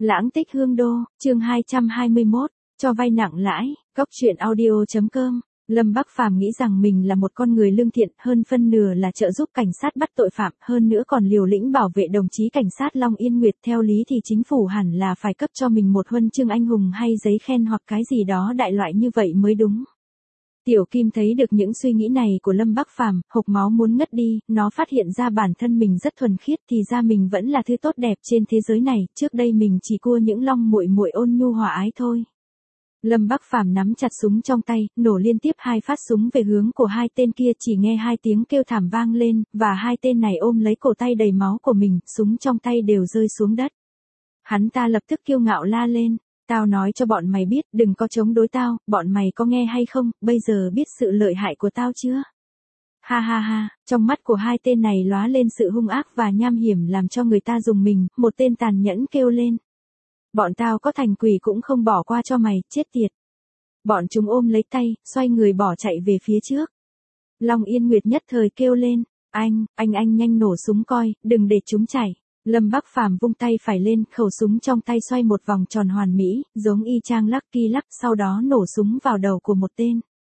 Lãng tích hương đô, chương 221, cho vay nặng lãi, Cóc truyện audio.com. Lâm Bắc Phàm nghĩ rằng mình là một con người lương thiện, hơn phân nửa là trợ giúp cảnh sát bắt tội phạm, hơn nữa còn liều lĩnh bảo vệ đồng chí cảnh sát Long Yên Nguyệt. Theo lý thì chính phủ hẳn là phải cấp cho mình một huân chương anh hùng hay giấy khen hoặc cái gì đó đại loại như vậy mới đúng. Tiểu Kim thấy được những suy nghĩ này của Lâm Bắc Phàm, hộc máu muốn ngất đi. Nó phát hiện ra bản thân mình rất thuần khiết, thì ra mình vẫn là thứ tốt đẹp trên thế giới này. Trước đây mình chỉ cua những Long muội muội ôn nhu hòa ái thôi. Lâm Bắc Phàm nắm chặt súng trong tay, nổ liên tiếp 2 phát súng về hướng của hai tên kia. Chỉ nghe 2 tiếng kêu thảm vang lên, và hai tên này ôm lấy cổ tay đầy máu của mình, súng trong tay đều rơi xuống đất. Hắn ta lập tức kiêu ngạo la lên: "Tao nói cho bọn mày biết, đừng có chống đối tao, bọn mày có nghe hay không, bây giờ biết sự lợi hại của tao chưa?" Ha ha ha, trong mắt của hai tên này lóa lên sự hung ác và nham hiểm làm cho người ta rùng mình. Một tên tàn nhẫn kêu lên: "Bọn tao có thành quỷ cũng không bỏ qua cho mày, chết tiệt." Bọn chúng ôm lấy tay, xoay người bỏ chạy về phía trước. Long Yên Nguyệt nhất thời kêu lên: Anh nhanh nổ súng coi, đừng để chúng chạy." Lâm Bắc Phàm vung tay phải lên, khẩu súng trong tay xoay một vòng tròn hoàn mỹ, giống y chang Lucky Luck, sau đó nổ súng vào đầu của một tên.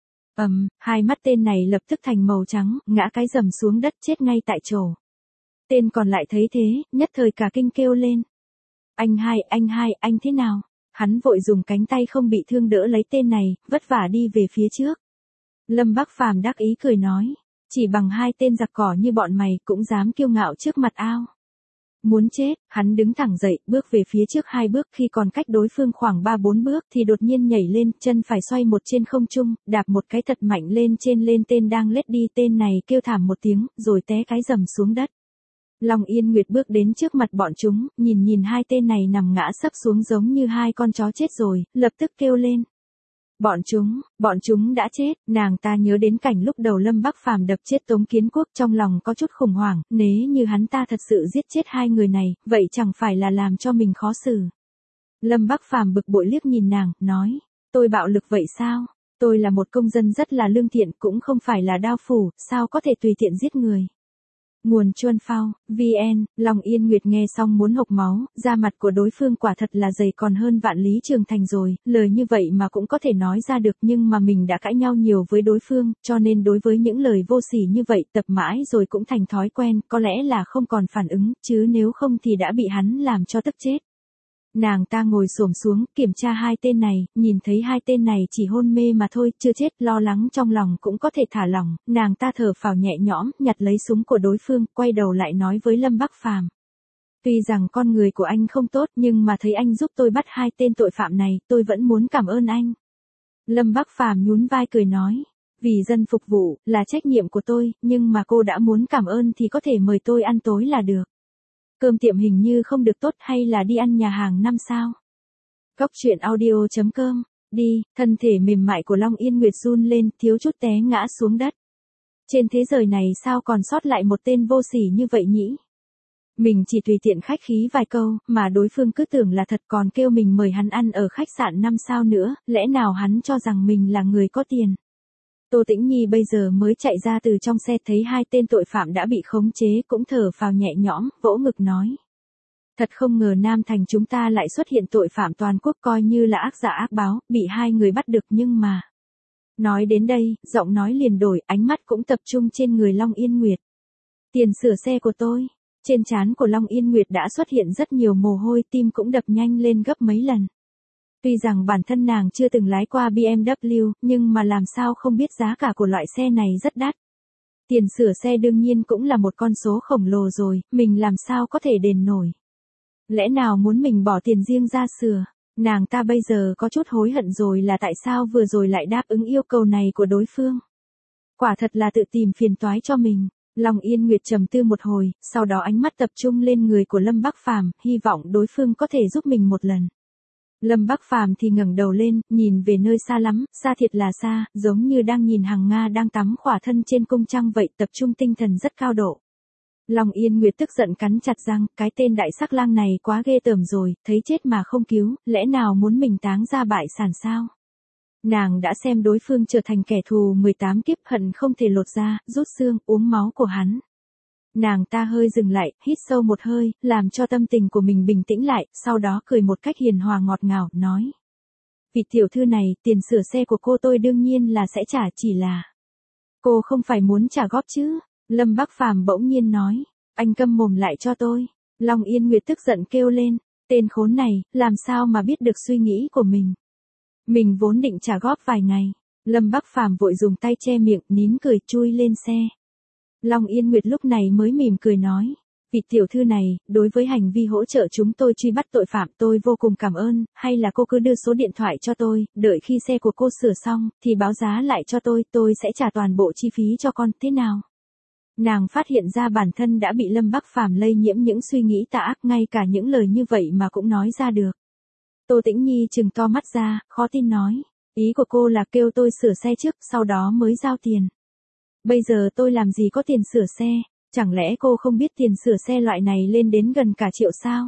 Hai mắt tên này lập tức thành màu trắng, ngã cái rầm xuống đất chết ngay tại chỗ. Tên còn lại thấy thế, nhất thời cả kinh kêu lên: Anh hai, anh thế nào?" Hắn vội dùng cánh tay không bị thương đỡ lấy tên này, vất vả đi về phía trước. Lâm Bắc Phàm đắc ý cười nói: "Chỉ bằng hai tên giặc cỏ như bọn mày cũng dám kiêu ngạo trước mặt ao. Muốn chết." Hắn đứng thẳng dậy, bước về phía trước 2 bước, khi còn cách đối phương khoảng 3-4 bước thì đột nhiên nhảy lên, chân phải xoay một trên không trung, đạp một cái thật mạnh lên tên đang lết đi. Tên này kêu thảm một tiếng, rồi té cái rầm xuống đất. Long Yên Nguyệt bước đến trước mặt bọn chúng, nhìn hai tên này nằm ngã sấp xuống giống như 2 con chó chết rồi, lập tức kêu lên: Bọn chúng đã chết." Nàng ta nhớ đến cảnh lúc đầu Lâm Bắc Phàm đập chết Tống Kiến Quốc, trong lòng có chút khủng hoảng, nếu như hắn ta thật sự giết chết 2 người này, vậy chẳng phải là làm cho mình khó xử. Lâm Bắc Phàm bực bội liếc nhìn nàng, nói: "Tôi bạo lực vậy sao? Tôi là một công dân rất là lương thiện, cũng không phải là đao phủ, sao có thể tùy tiện giết người." Nguồn Chuan Phao, VN. Long Yên Nguyệt nghe xong muốn hộc máu, da mặt của đối phương quả thật là dày còn hơn Vạn Lý Trường Thành rồi, lời như vậy mà cũng có thể nói ra được, nhưng mà mình đã cãi nhau nhiều với đối phương, cho nên đối với những lời vô sỉ như vậy tập mãi rồi cũng thành thói quen, có lẽ là không còn phản ứng, chứ nếu không thì đã bị hắn làm cho tức chết. Nàng ta ngồi xổm xuống, kiểm tra 2 tên này, nhìn thấy 2 tên này chỉ hôn mê mà thôi, chưa chết, lo lắng trong lòng cũng có thể thả lỏng. Nàng ta thở phào nhẹ nhõm, nhặt lấy súng của đối phương, quay đầu lại nói với Lâm Bắc Phàm: "Tuy rằng con người của anh không tốt, nhưng mà thấy anh giúp tôi bắt 2 tên tội phạm này, tôi vẫn muốn cảm ơn anh." Lâm Bắc Phàm nhún vai cười nói: "Vì dân phục vụ, là trách nhiệm của tôi, nhưng mà cô đã muốn cảm ơn thì có thể mời tôi ăn tối là được. Cơm tiệm hình như không được tốt, hay là đi ăn nhà hàng 5 sao? Cóc truyện audio.com. Đi." Thân thể mềm mại của Long Yên Nguyệt run lên, thiếu chút té ngã xuống đất. Trên thế giới này sao còn sót lại một tên vô sỉ như vậy nhỉ? Mình chỉ tùy tiện khách khí vài câu, mà đối phương cứ tưởng là thật, còn kêu mình mời hắn ăn ở khách sạn 5 sao nữa, lẽ nào hắn cho rằng mình là người có tiền? Tô Tĩnh Nhi bây giờ mới chạy ra từ trong xe, thấy 2 tên tội phạm đã bị khống chế, cũng thở phào nhẹ nhõm, vỗ ngực nói: "Thật không ngờ Nam Thành chúng ta lại xuất hiện tội phạm toàn quốc, coi như là ác giả ác báo, bị 2 người bắt được, nhưng mà..." Nói đến đây, giọng nói liền đổi, ánh mắt cũng tập trung trên người Long Yên Nguyệt. "Tiền sửa xe của tôi." Trên trán của Long Yên Nguyệt đã xuất hiện rất nhiều mồ hôi, tim cũng đập nhanh lên gấp mấy lần. Tuy rằng bản thân nàng chưa từng lái qua BMW, nhưng mà làm sao không biết giá cả của loại xe này rất đắt. Tiền sửa xe đương nhiên cũng là một con số khổng lồ rồi, mình làm sao có thể đền nổi. Lẽ nào muốn mình bỏ tiền riêng ra sửa? Nàng ta bây giờ có chút hối hận rồi, là tại sao vừa rồi lại đáp ứng yêu cầu này của đối phương. Quả thật là tự tìm phiền toái cho mình. Long Yên Nguyệt trầm tư một hồi, sau đó ánh mắt tập trung lên người của Lâm Bắc Phàm, hy vọng đối phương có thể giúp mình một lần. Lâm Bắc Phàm thì ngẩng đầu lên, nhìn về nơi xa lắm, xa thiệt là xa, giống như đang nhìn hàng Nga đang tắm khỏa thân trên cung trăng vậy, tập trung tinh thần rất cao độ. Long Yên Nguyệt tức giận cắn chặt răng, cái tên đại sắc lang này quá ghê tởm rồi, thấy chết mà không cứu, lẽ nào muốn mình táng ra bại sản sao? Nàng đã xem đối phương trở thành kẻ thù 18 kiếp, hận không thể lột da, rút xương, uống máu của hắn. Nàng ta hơi dừng lại, hít sâu một hơi, làm cho tâm tình của mình bình tĩnh lại, sau đó cười một cách hiền hòa ngọt ngào, nói. Vị tiểu thư này, tiền sửa xe của cô tôi đương nhiên là sẽ trả, chỉ là cô không phải muốn trả góp chứ? Lâm Bắc Phàm bỗng nhiên nói. Anh câm mồm lại cho tôi. Long Yên Nguyệt tức giận kêu lên. Tên khốn này, làm sao mà biết được suy nghĩ của mình? Mình vốn định trả góp vài ngày. Lâm Bắc Phàm vội dùng tay che miệng, nín cười chui lên xe. Long Yên Nguyệt lúc này mới mỉm cười nói. Vị tiểu thư này, đối với hành vi hỗ trợ chúng tôi truy bắt tội phạm tôi vô cùng cảm ơn, hay là cô cứ đưa số điện thoại cho tôi, đợi khi xe của cô sửa xong, thì báo giá lại cho tôi sẽ trả toàn bộ chi phí cho con, thế nào? Nàng phát hiện ra bản thân đã bị Lâm Bắc Phàm lây nhiễm những suy nghĩ tà ác, ngay cả những lời như vậy mà cũng nói ra được. Tô Tĩnh Nhi trừng to mắt ra, khó tin nói. Ý của cô là kêu tôi sửa xe trước, sau đó mới giao tiền. Bây giờ tôi làm gì có tiền sửa xe, chẳng lẽ cô không biết tiền sửa xe loại này lên đến gần cả triệu sao?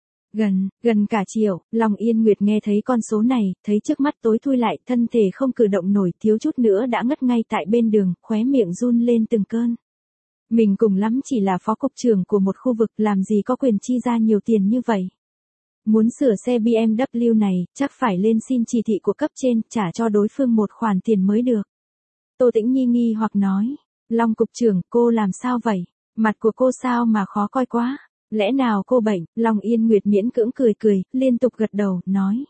Gần cả triệu, Long Yên Nguyệt nghe thấy con số này, thấy trước mắt tối thui lại, thân thể không cử động nổi, thiếu chút nữa đã ngất ngay tại bên đường, khóe miệng run lên từng cơn. Mình cùng lắm chỉ là phó cục trưởng của một khu vực, làm gì có quyền chi ra nhiều tiền như vậy. Muốn sửa xe BMW này, chắc phải lên xin chỉ thị của cấp trên, trả cho đối phương một khoản tiền mới được. Tô Tĩnh Nhi nghi hoặc nói. Long cục trưởng, cô làm sao vậy? Mặt của cô sao mà khó coi quá? Lẽ nào cô bệnh? Long Yên Nguyệt miễn cưỡng cười, liên tục gật đầu, nói.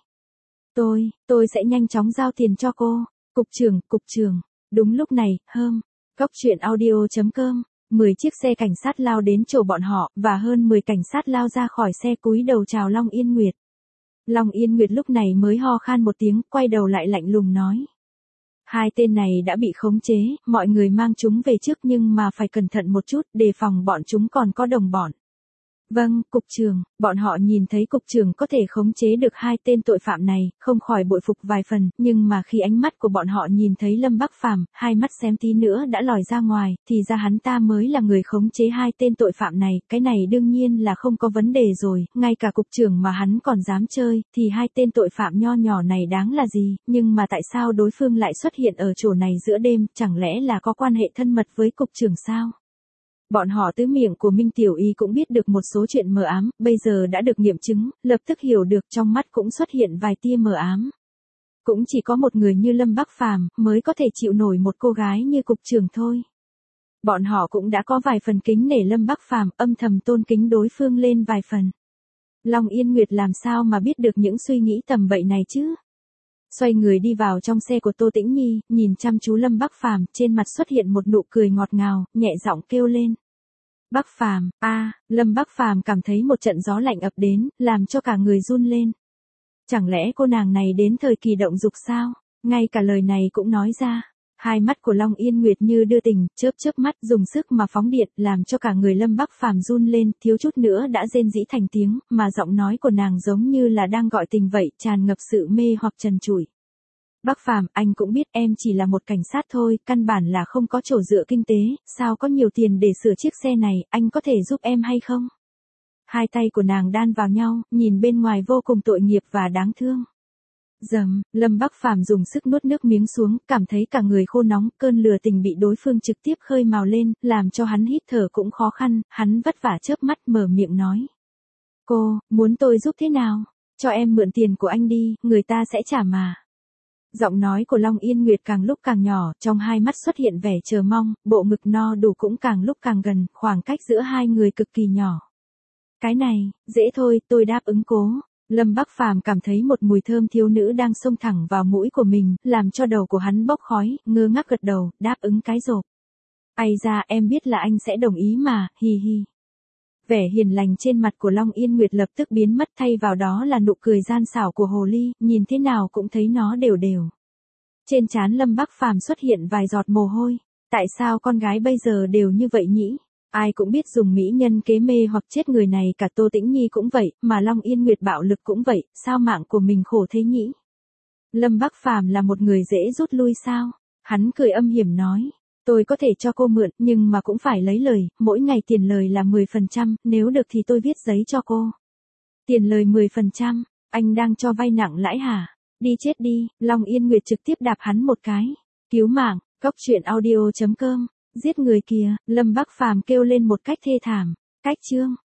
Tôi sẽ nhanh chóng giao tiền cho cô. Cục trưởng. Đúng lúc này, Cóc truyện audio.com, 10 chiếc xe cảnh sát lao đến chỗ bọn họ, và hơn 10 cảnh sát lao ra khỏi xe cúi đầu chào Long Yên Nguyệt. Long Yên Nguyệt lúc này mới ho khan một tiếng, quay đầu lại lạnh lùng nói. Hai tên này đã bị khống chế, mọi người mang chúng về trước nhưng mà phải cẩn thận một chút, đề phòng bọn chúng còn có đồng bọn. Vâng, cục trưởng, bọn họ nhìn thấy cục trưởng có thể khống chế được hai tên tội phạm này, không khỏi bội phục vài phần, nhưng mà khi ánh mắt của bọn họ nhìn thấy Lâm Bắc Phàm, hai mắt xém tí nữa đã lòi ra ngoài, thì ra hắn ta mới là người khống chế hai tên tội phạm này, cái này đương nhiên là không có vấn đề rồi, ngay cả cục trưởng mà hắn còn dám chơi, thì hai tên tội phạm nho nhỏ này đáng là gì, nhưng mà tại sao đối phương lại xuất hiện ở chỗ này giữa đêm, chẳng lẽ là có quan hệ thân mật với cục trưởng sao? Bọn họ tứ miệng của Minh Tiểu Y cũng biết được một số chuyện mờ ám, bây giờ đã được nghiệm chứng, lập tức hiểu được, trong mắt cũng xuất hiện vài tia mờ ám. Cũng chỉ có một người như Lâm Bắc Phàm mới có thể chịu nổi một cô gái như cục trưởng thôi. Bọn họ cũng đã có vài phần kính nể Lâm Bắc Phàm, âm thầm tôn kính đối phương lên vài phần. Long Yên Nguyệt làm sao mà biết được những suy nghĩ tầm bậy này chứ? Xoay người đi vào trong xe của Tô Tĩnh Nhi, nhìn chăm chú Lâm Bắc Phàm, trên mặt xuất hiện một nụ cười ngọt ngào, nhẹ giọng kêu lên. Bắc Phàm, Lâm Bắc Phàm cảm thấy một trận gió lạnh ập đến, làm cho cả người run lên. Chẳng lẽ cô nàng này đến thời kỳ động dục sao? Ngay cả lời này cũng nói ra. Hai mắt của Long Yên Nguyệt như đưa tình, chớp mắt dùng sức mà phóng điện, làm cho cả người Lâm Bắc Phàm run lên, thiếu chút nữa đã rên rỉ thành tiếng, mà giọng nói của nàng giống như là đang gọi tình vậy, tràn ngập sự mê hoặc trần trụi. Bắc Phàm, anh cũng biết em chỉ là một cảnh sát thôi, căn bản là không có chỗ dựa kinh tế, sao có nhiều tiền để sửa chiếc xe này, anh có thể giúp em hay không? Hai tay của nàng đan vào nhau, nhìn bên ngoài vô cùng tội nghiệp và đáng thương. Lâm Bắc Phàm dùng sức nuốt nước miếng xuống, cảm thấy cả người khô nóng, cơn lửa tình bị đối phương trực tiếp khơi mào lên, làm cho hắn hít thở cũng khó khăn, hắn vất vả chớp mắt mở miệng nói. Cô, muốn tôi giúp thế nào? Cho em mượn tiền của anh đi, người ta sẽ trả mà. Giọng nói của Long Yên Nguyệt càng lúc càng nhỏ, trong hai mắt xuất hiện vẻ chờ mong, bộ ngực no đủ cũng càng lúc càng gần, khoảng cách giữa hai người cực kỳ nhỏ. Cái này, dễ thôi, tôi đáp ứng cố. Lâm Bắc Phàm cảm thấy một mùi thơm thiếu nữ đang xông thẳng vào mũi của mình, làm cho đầu của hắn bốc khói, ngơ ngác gật đầu, đáp ứng cái rộp. Ai ra, em biết là anh sẽ đồng ý mà, hi hi. Vẻ hiền lành trên mặt của Long Yên Nguyệt lập tức biến mất, thay vào đó là nụ cười gian xảo của hồ ly, nhìn thế nào cũng thấy nó đều đều. Trên trán Lâm Bắc Phàm xuất hiện vài giọt mồ hôi. Tại sao con gái bây giờ đều như vậy nhỉ? Ai cũng biết dùng mỹ nhân kế mê hoặc chết người này, cả Tô Tĩnh Nhi cũng vậy, mà Long Yên Nguyệt bạo lực cũng vậy, sao mạng của mình khổ thế nhỉ? Lâm Bắc Phàm là một người dễ rút lui sao? Hắn cười âm hiểm nói. Tôi có thể cho cô mượn, nhưng mà cũng phải lấy lời, mỗi ngày tiền lời là 10%, nếu được thì tôi viết giấy cho cô. Tiền lời 10%, anh đang cho vay nặng lãi hả? Đi chết đi, Long Yên Nguyệt trực tiếp đạp hắn một cái. Cứu mạng, cóc truyện audio.com Giết người kìa, Lâm Bắc Phàm kêu lên một cách thê thảm. Cách chương